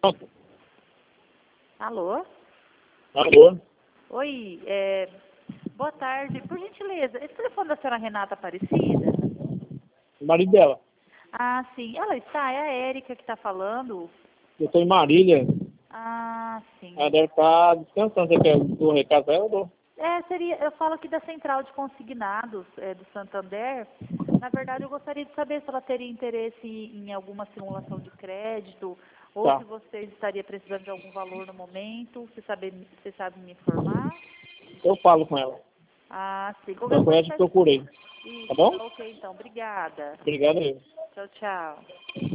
Alô? Alô? Oi, boa tarde. Por gentileza, esse telefone da senhora Renata Aparecida? O marido dela. Ah, sim. Ela está, é a Érica que está falando. Eu estou em Marília. Ah, sim. Ela deve estar descansando. Você quer o recado pra ela? Eu dou. Eu falo aqui da Central de Consignados do Santander. Na verdade, eu gostaria de saber se ela teria interesse em alguma simulação de crédito ou Tá. se você estaria precisando de algum valor no momento. Você sabe me informar? Eu falo com ela. Ah, sim. Qualquer Eu coisa, conheço e procurei. Tá isso, bom? tá ok, então. Obrigada. Obrigado aí. Tchau, tchau.